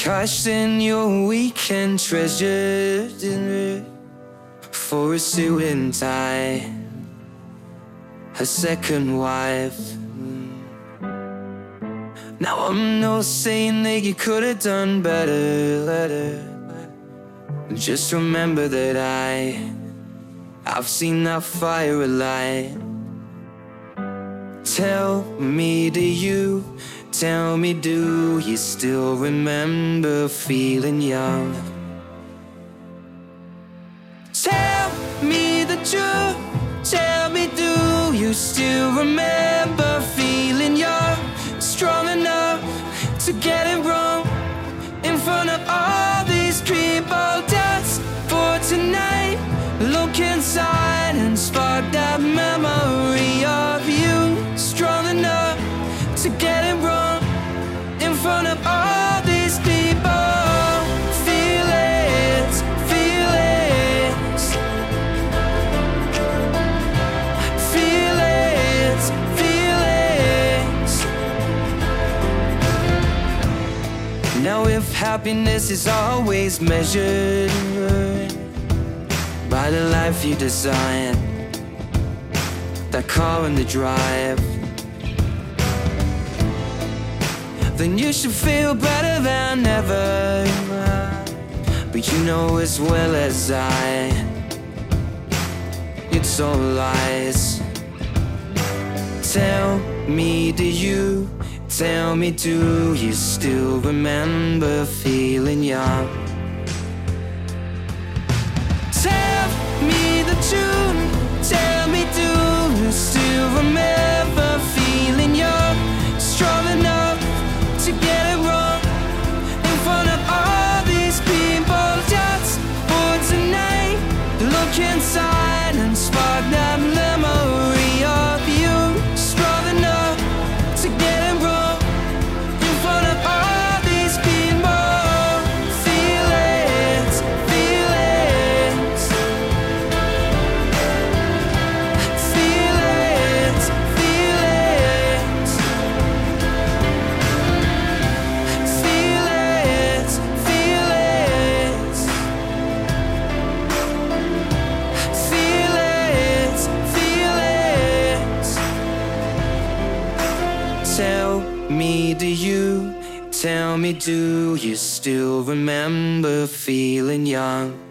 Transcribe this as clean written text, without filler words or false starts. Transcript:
crushed in your weekend, treasured in for a suit and tie, a second wife. Now I'm not saying that you could have done better. Just remember that I've seen that fire alight. Tell me, do you still remember feeling young? Tell me the truth, tell me, do you still remember feeling young? Strong enough to get it wrong in front of all these people. Just for tonight, look inside and spark that memory of you. Strong enough to get it wrong in front of all these people. Feel it, feel it. Feel it, feel it. Now if happiness is always measured by the life you design, that car in the drive, then you should feel better than ever. But you know as well as I, it's all lies. Tell me, do you still remember feeling young? Tell me the truth, tell me, do you still remember feeling young? Strong enough to get it wrong in front of all these people. Just for tonight, look inside and spark that memory of you. Strong enough to get it wrong in front of all these people. Feel it, feel it. Feel it, feel it. Feel it, feel it. Feel it, feel it. Tell me, do you still remember feeling young?